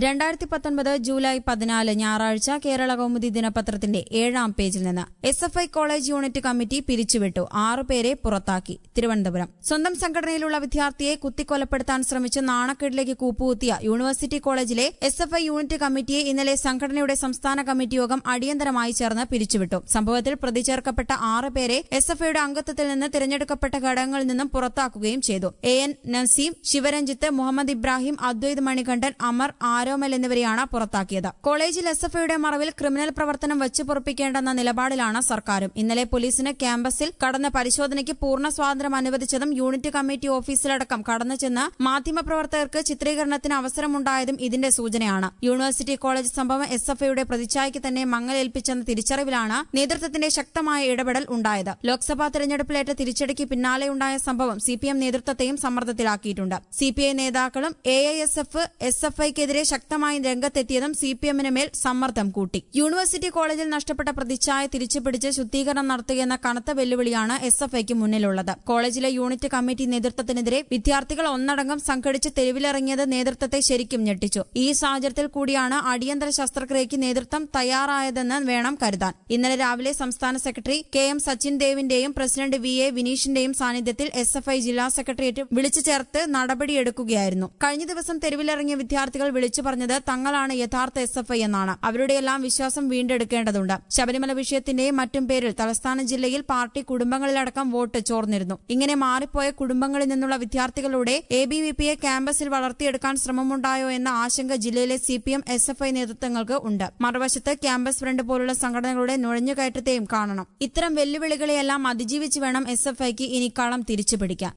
2019 July 14 ഞായറാഴ്ച കേരള കൗമുദി ദിനപത്രത്തിന്റെ 7-ാം പേജിൽ നിന്ന് SFI കോളേജ് യൂണിറ്റ് കമ്മിറ്റി പിരിച്ചുവിട്ടു 6 പേരെ പുറത്താക്കി. തിരുവനന്തപുരം. സ്വന്തം സംഘടനയിലുള്ള വിദ്യാർത്ഥിയെ കുത്തിക്കൊലപ്പെടുത്താൻ ശ്രമിച്ച് നാണക്കേടിലേക്ക് കൂപ്പുകുത്തിയ യൂണിവേഴ്സിറ്റി കോളേജിലെ SFI യൂണിറ്റ് കമ്മിറ്റിയെ ഇന്നലെ സംഘടനയുടെ സംസ്ഥാന കമ്മിറ്റി യോഗം അടിയന്തരമായി ചേർന്ന് പിരിച്ചുവിട്ടു. സംഭവത്തിൽ പ്രതി ചേർക്കപ്പെട്ട 6 പേരെ SFIയുടെ അംഗത്വത്തിൽ നിന്ന് തിരഞ്ഞെടുക്കപ്പെട്ട ഘടകങ്ങളിൽ നിന്നും പുറത്താക്കുകയും ചെയ്തു. AN നസീം, ശിവരഞ്ജിത്ത്, മുഹമ്മദ് ഇബ്രാഹിം, അദ്വൈത് മണികണ്ഠൻ, അമർ, ആരോമൽ എന്നിവരെയാണ് പുറത്താക്കിയത്. കോളേജിൽ SFIയുടെ മറവിൽ ക്രിമിനൽ പ്രവർത്തനം വെച്ചുപൊറുപ്പിക്കേണ്ടെന്ന നിലപാടിലാണ് സർക്കാരും. ഇന്നലെ പോലീസിന് ക്യാമ്പസിൽ കടന്ന പരിശോധനയ്ക്ക് പൂർണ്ണ സ്വാതന്ത്ര്യം അനുവദിച്ചതും യൂണിറ്റ് കമ്മിറ്റി ഓഫീസിലടക്കം കടന്നു ചെന്ന് മാധ്യമപ്രവർത്തകർക്ക് ചിത്രീകരണത്തിന് അവസരമുണ്ടായതും ഇതിന്റെ സൂചനയാണ്. യൂണിവേഴ്സിറ്റി കോളേജ് സംഭവം SFIയുടെ പ്രതിച്ഛായയ്ക്ക് തന്നെ മങ്ങലേൽപ്പിച്ചെന്ന തിരിച്ചറിവിലാണ് നേതൃത്വത്തിന്റെ ശക്തമായ ഇടപെടൽ ഉണ്ടായത്. ലോക്സഭാ തെരഞ്ഞെടുപ്പിലേറ്റ തിരിച്ചടിക്ക് പിന്നാലെയുണ്ടായ സംഭവം CPM നേതൃത്വത്തെയും സമ്മർദ്ദത്തിലാക്കിയിട്ടുണ്ട്. CPI നേതാക്കളും AISF SFIക്കെതിരെ ശക്തമായി രംഗത്തെത്തിയതും CPMന് മേൽ സമ്മർദ്ദം കൂട്ടി. യൂണിവേഴ്സിറ്റി കോളേജിൽ നഷ്ടപ്പെട്ട പ്രതിച്ഛായ തിരിച്ചുപിടിച്ച് ശുദ്ധീകരണം നടത്തുകയെന്ന കനത്ത വെല്ലുവിളിയാണ് SFIക്ക് മുന്നിലുള്ളത്. കോളേജിലെ യൂണിറ്റ് കമ്മിറ്റി നേതൃത്വത്തിനെതിരെ വിദ്യാർത്ഥികൾ ഒന്നടങ്കം സംഘടിച്ച് തെരുവിലിറങ്ങിയത് നേതൃത്വത്തെ ശരിക്കും ഞെട്ടിച്ചു. ഈ സാഹചര്യത്തിൽ കൂടിയാണ് അടിയന്തര ശസ്ത്രക്രിയയ്ക്ക് നേതൃത്വം തയ്യാറായതെന്ന് വേണം കരുതാൻ. ഇന്നലെ രാവിലെ സംസ്ഥാന സെക്രട്ടറി KM സച്ചിൻ ദേവിന്റെയും പ്രസിഡന്റ് VA വിനീഷിന്റെയും സാന്നിധ്യത്തിൽ SFI ജില്ലാ സെക്രട്ടേറിയറ്റ് വിളിച്ചു ചേർത്ത് നടപടിയെടുക്കുകയായിരുന്നു. കഴിഞ്ഞ ദിവസം തെരുവിലിറങ്ങിയ വിദ്യാർത്ഥികൾ വിളിച്ചു പറഞ്ഞത് തങ്ങളാണ് യഥാർത്ഥ SFI എന്നാണ്. അവരുടെയെല്ലാം വിശ്വാസം വീണ്ടെടുക്കേണ്ടതുണ്ട്. ശബരിമല വിഷയത്തിന്റെയും മറ്റും പേരിൽ തലസ്ഥാന ജില്ലയിൽ പാർട്ടി കുടുംബങ്ങളിലടക്കം വോട്ട് ചോർന്നിരുന്നു. ഇങ്ങനെ മാറിപ്പോയ കുടുംബങ്ങളിൽ നിന്നുള്ള വിദ്യാർത്ഥികളുടെ ABVPയെ ക്യാമ്പസിൽ വളർത്തിയെടുക്കാൻ ശ്രമമുണ്ടായോ എന്ന ആശങ്ക ജില്ലയിലെ CPM SFI നേതൃത്വങ്ങൾക്ക് ഉണ്ട്. മറുവശത്ത് ക്യാമ്പസ് ഫ്രണ്ട് പോലുള്ള സംഘടനകളുടെ നുഴഞ്ഞുകയറ്റത്തെയും കാണണം. ഇത്തരം വെല്ലുവിളികളെയെല്ലാം അതിജീവിച്ച് വേണം SFIക്ക് ഇനി കളം തിരിച്ചുപിടിക്കാൻ.